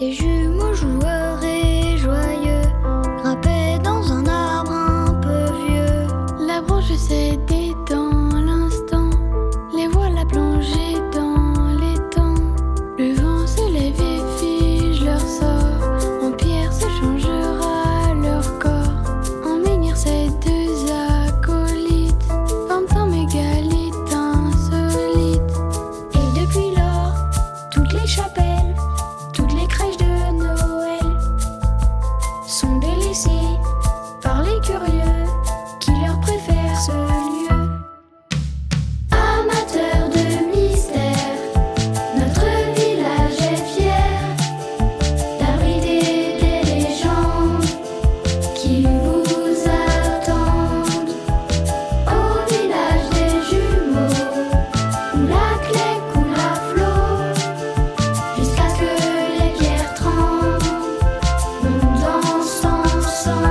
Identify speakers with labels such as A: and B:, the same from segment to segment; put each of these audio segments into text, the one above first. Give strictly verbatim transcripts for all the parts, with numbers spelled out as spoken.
A: Des jumeaux joueurs et joyeux grappaient dans un arbre un peu vieux.
B: La branche cédait dans l'instant, les voilà plongés dans l'étang. Le vent se lève et fige leur sort, en pierre se changera leur corps. En menhir ces deux acolytes forment un mégalithe insolite.
A: Et depuis lors, toutes les chapelles, toutes les crèches de Noël sont délaissées par les curieux qui leur préfèrent ce lieu. Amateurs de mystère, notre village est fier d'abriter des légendes qui vous attendent. Au village des jumeaux, où la clé coule à flot, jusqu'à ce que les pierres tremblent, on danse ensemble.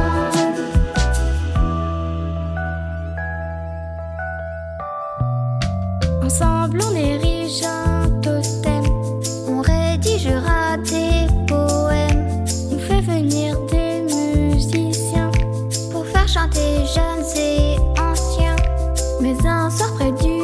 A: Ensemble on érige un totem, on rédigera des poèmes, on fait venir des musiciens pour faire chanter jeunes et anciens. Mais un soir près du